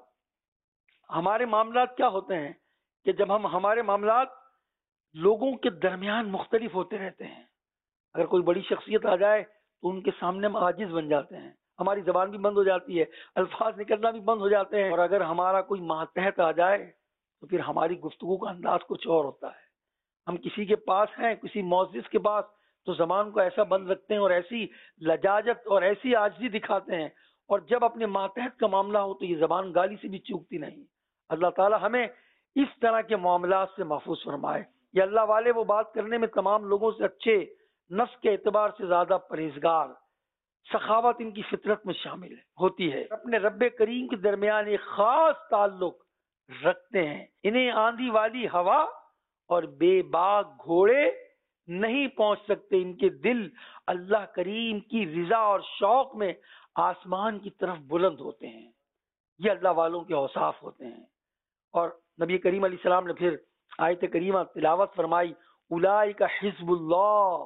ہمارے معاملات کیا ہوتے ہیں کہ جب ہمارے معاملات لوگوں کے درمیان مختلف ہوتے رہتے ہیں، اگر کوئی بڑی شخصیت آ جائے تو ان کے سامنے ہم عاجز بن جاتے ہیں، ہماری زبان بھی بند ہو جاتی ہے، الفاظ نکلنا بھی بند ہو جاتے ہیں، اور اگر ہمارا کوئی ماتحت آ جائے تو پھر ہماری گفتگو کا انداز کچھ اور ہوتا ہے۔ ہم کسی کے پاس ہیں، کسی معزز کے پاس، تو زبان کو ایسا بند رکھتے ہیں اور ایسی لجاجت اور ایسی عاجزی دکھاتے ہیں، اور جب اپنے ماتحت کا معاملہ ہو تو یہ زبان گالی سے بھی چوکتی نہیں۔ اللہ تعالی ہمیں اس طرح کے معاملات سے محفوظ فرمائے۔ یہ اللہ والے وہ بات کرنے میں تمام لوگوں سے اچھے، نفس کے اعتبار سے زیادہ پرہیزگار، سخاوت ان کی فطرت میں شامل ہوتی ہے، اپنے رب کریم کے درمیان ایک خاص تعلق رکھتے ہیں۔ انہیں آندھی والی ہوا اور بے باک گھوڑے نہیں پہنچ سکتے، ان کے دل اللہ کریم کی رضا اور شوق میں آسمان کی طرف بلند ہوتے ہیں۔ یہ اللہ والوں کے اوصاف ہوتے ہیں۔ اور نبی کریم علیہ السلام نے پھر آیت کریمہ تلاوت فرمائی، اولئک حزب اللہ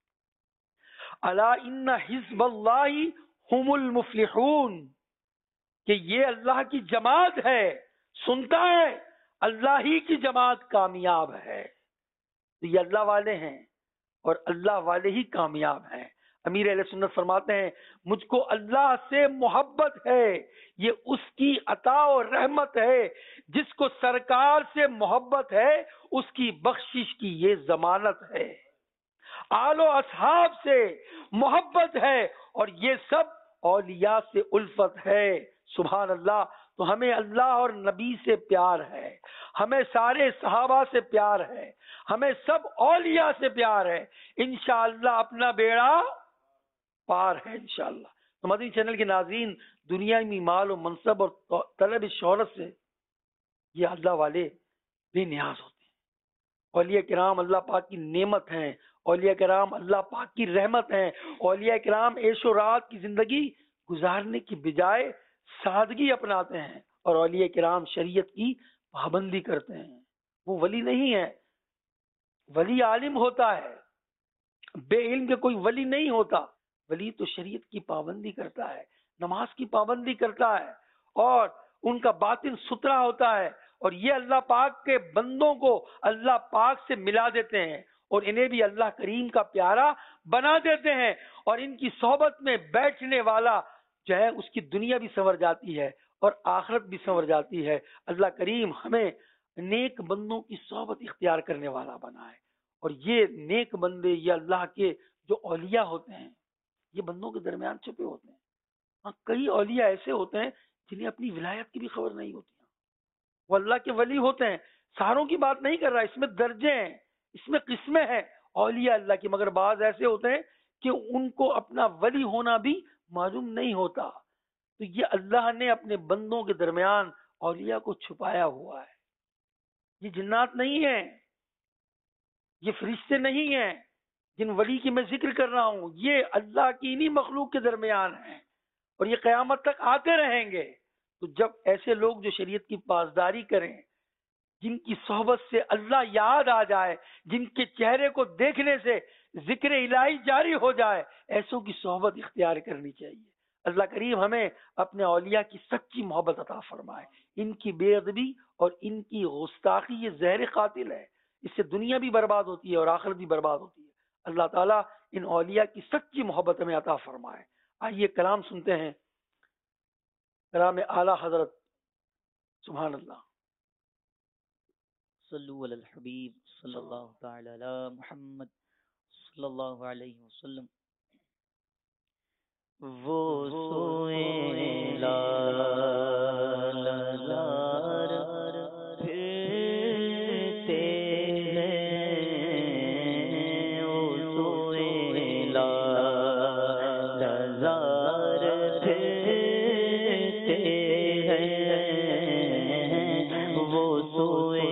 الا ان حزب اللہ هم المفلحون، کہ یہ اللہ کی جماعت ہے، سنتا ہے اللہ ہی کی جماعت کامیاب ہے۔ تو یہ اللہ والے ہیں اور اللہ والے ہی کامیاب ہیں۔ امیر اہل سنت فرماتے ہیں مجھ کو اللہ سے محبت ہے، یہ اس کی عطا و رحمت ہے، جس کو سرکار سے محبت ہے اس کی بخشش کی یہ ضمانت ہے۔ آل و اصحاب سے محبت ہے اور یہ سب اولیاء سے الفت ہے۔ سبحان اللہ۔ تو ہمیں اللہ اور نبی سے پیار ہے، ہمیں سارے صحابہ سے پیار ہے، ہمیں سب اولیاء سے پیار ہے، انشاءاللہ اپنا بیڑا پار ہے انشاءاللہ۔ تو مدنی چینل کے ناظرین، دنیا میں مال و منصب اور طلب شہرت سے یہ اللہ والے بے نیاز ہوتے ہیں۔ اولیاء کرام اللہ پاک کی نعمت ہیں، اولیاء کرام اللہ پاک کی رحمت ہیں۔ اولیاء کرام عیش و راحت کی زندگی گزارنے کی بجائے سادگی اپناتے ہیں، اور اولیاء کرام شریعت کی پابندی کرتے ہیں۔ وہ ولی نہیں ہے، ولی عالم ہوتا ہے، بے علم کے کوئی ولی نہیں ہوتا۔ ولی تو شریعت کی پابندی کرتا ہے، نماز کی پابندی کرتا ہے، اور ان کا باطن ستھرا ہوتا ہے، اور یہ اللہ پاک کے بندوں کو اللہ پاک سے ملا دیتے ہیں، اور انہیں بھی اللہ کریم کا پیارا بنا دیتے ہیں، اور ان کی صحبت میں بیٹھنے والا جو ہے اس کی دنیا بھی سنور جاتی ہے اور آخرت بھی سنور جاتی ہے۔ اللہ کریم ہمیں نیک بندوں کی صحبت اختیار کرنے والا بنائے، اور یہ نیک بندے، یہ اللہ کے جو اولیاء ہوتے ہیں، یہ بندوں کے درمیان چھپے ہوتے ہیں. ہاں، کئی اولیاء ایسے ہوتے ہیں جنہیں اپنی ولایت کی بھی خبر نہیں ہوتی، وہ اللہ کے ولی ہوتے ہیں. ساروں کی بات نہیں کر رہا، اس میں درجے ہیں، اس میں قسمیں ہیں اولیاء اللہ کی. مگر بعض ایسے ہوتے ہیں کہ ان کو اپنا ولی ہونا بھی معلوم نہیں ہوتا. تو یہ اللہ نے اپنے بندوں کے درمیان اولیاء کو چھپایا ہوا ہے. یہ جنات نہیں ہیں، یہ فرشتے نہیں ہیں جن ولی کی میں ذکر کر رہا ہوں، یہ اللہ کی انہی مخلوق کے درمیان ہیں اور یہ قیامت تک آتے رہیں گے. تو جب ایسے لوگ جو شریعت کی پاسداری کریں، جن کی صحبت سے اللہ یاد آ جائے، جن کے چہرے کو دیکھنے سے ذکر الہی جاری ہو جائے، ایسوں کی صحبت اختیار کرنی چاہیے. اللہ کریم ہمیں اپنے اولیاء کی سچی محبت عطا فرمائے. ان کی بے ادبی اور ان کی گستاخی یہ زہر قاتل ہے، اس سے دنیا بھی برباد ہوتی ہے اور آخرت بھی برباد ہوتی ہے. اللہ تعالیٰ ان اولیاء کی سچی محبت ہمیں عطا فرمائے. آئیے کلام سنتے ہیں، کلام اعلی حضرت. سبحان اللہ. صلو علی الحبیب صلی اللہ تعالی علی محمد صلی اللہ علیہ وسلم. وہ سوئے لال زار پھرتے ہیں، وہ سوئے لال زار پھرتے ہیں، وہ سوئے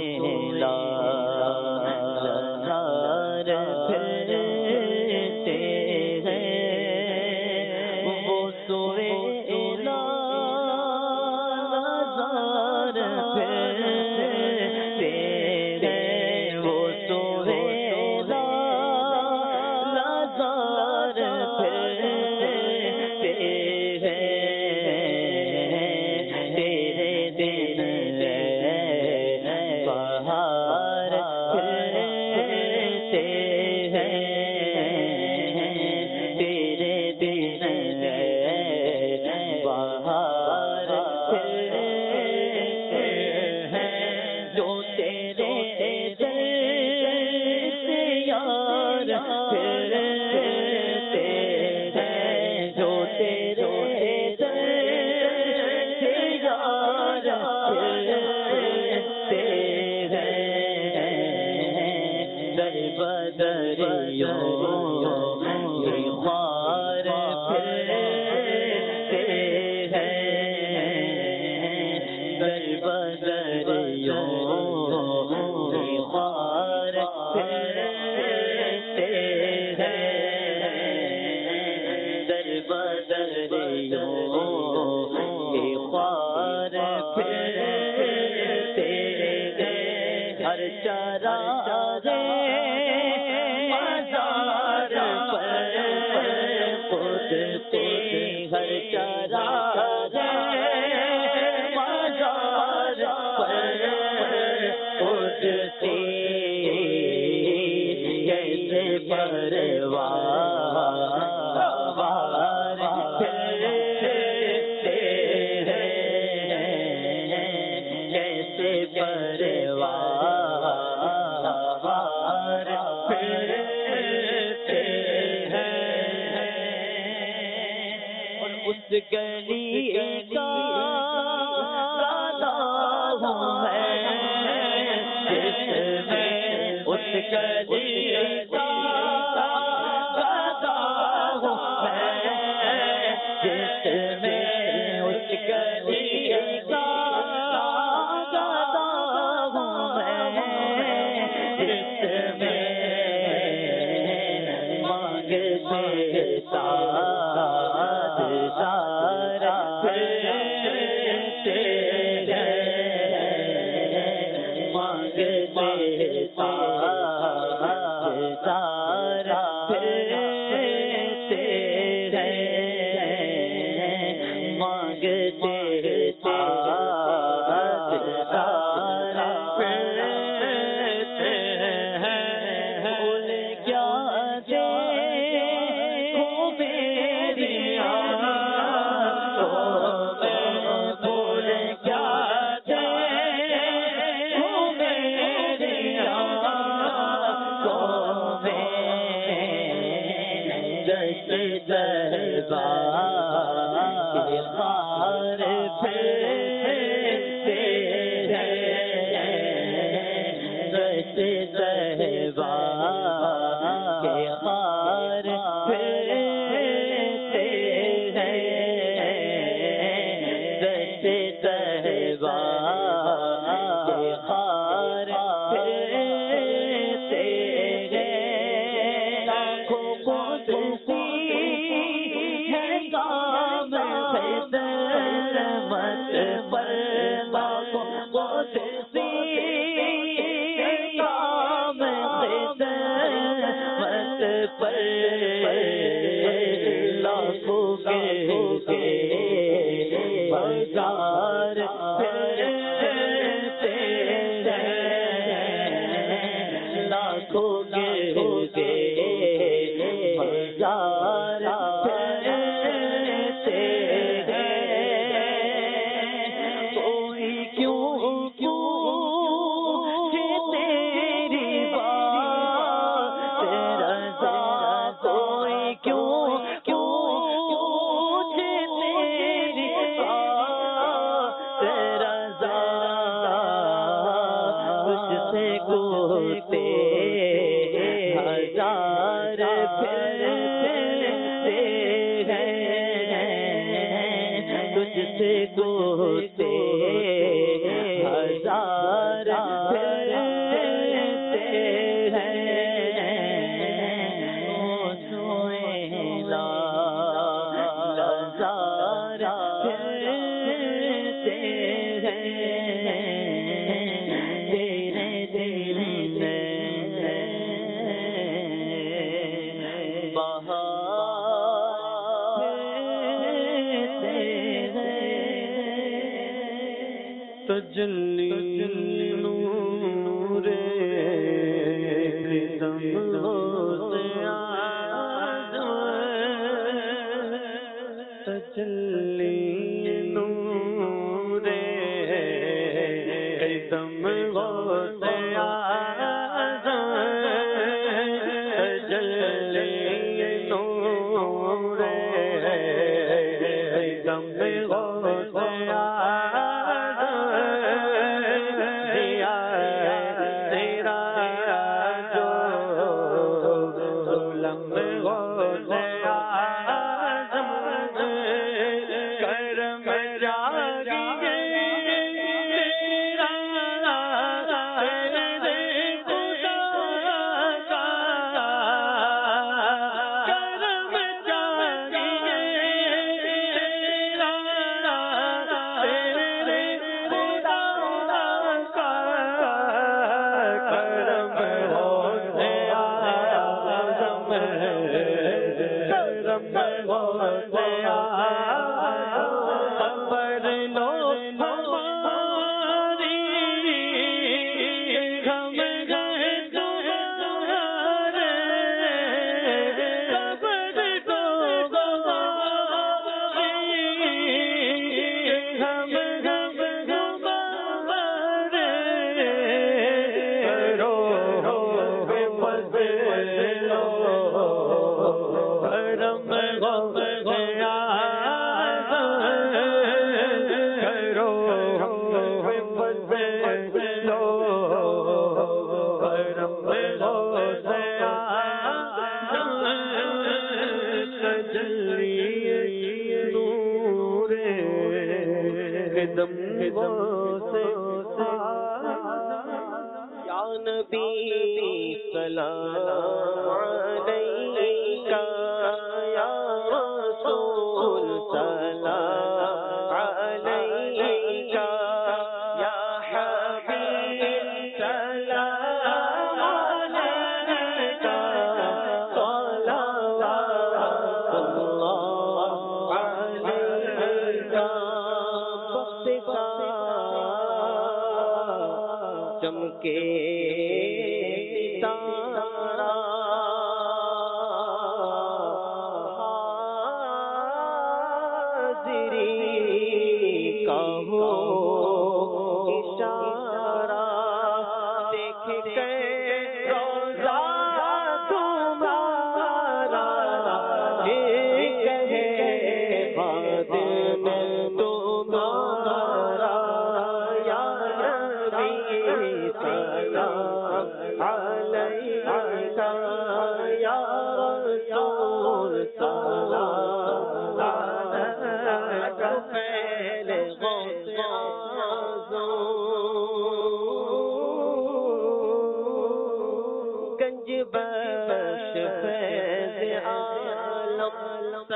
علیہ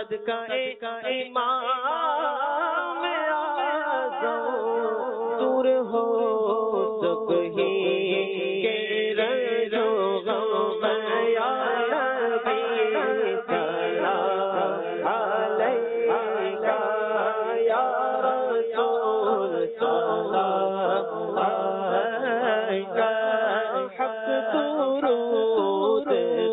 صدقہ امام اعظم دور ہو سب ہی کے رنج و غم یا نبی سلام علیکہ یا رسول سلام علیکہ حق درود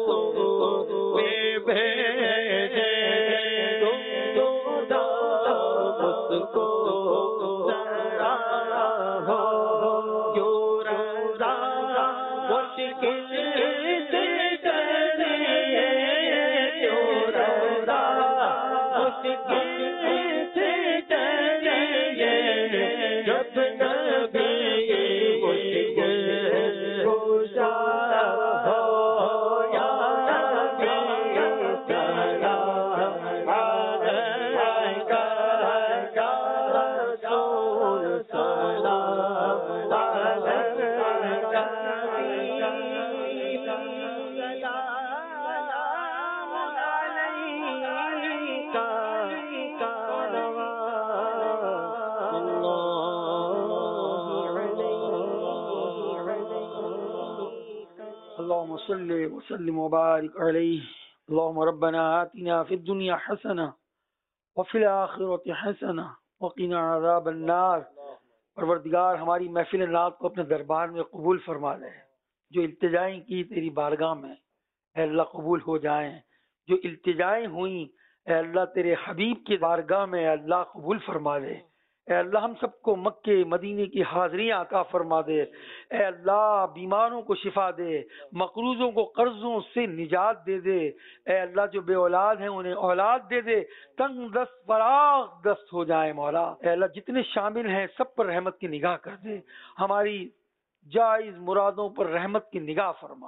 اللهم صل وسلم وبارك عليه اللهم ربنا آتنا في الدنيا حسنة وفي الآخرة حسنة وقنا عذاب النار. پروردگار ہماری محفل نعت کو اپنے دربار میں قبول فرما لے. جو التجائیں کی تیری بارگاہ میں اے اللہ قبول ہو جائیں. جو التجائیں ہوئیں اے اللہ تیرے حبیب کی بارگاہ میں اے اللہ قبول فرما لے. اے اللہ ہم سب کو مکے مدینے کی حاضریاں عطا فرما دے. اے اللہ بیماروں کو شفا دے, مقروضوں کو قرضوں سے نجات دے دے. اے اللہ جو بے اولاد ہیں انہیں اولاد دے دے, تنگ دست فراغ دست ہو جائے مولا. اے اللہ جتنے شامل ہیں سب پر رحمت کی نگاہ کر دے, ہماری جائز مرادوں پر رحمت کی نگاہ فرما.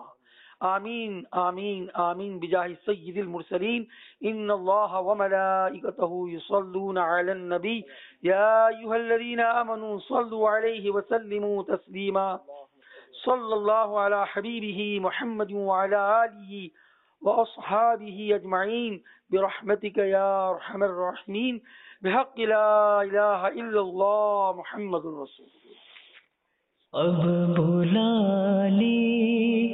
آمین آمین آمین بجاہ سید المرسلین. ان اللہ وملائکتہ یصلون علی النبی یا ایھا الذین آمنوا صلوا علیہ وسلموا تسلیما. صلی اللہ علی حبیبہ محمد وعلی آلہ واصحابہ اجمعین برحمتک یا ارحم الراحمین بحق لا الہ الا اللہ محمد رسول اللہ. اب بلا لی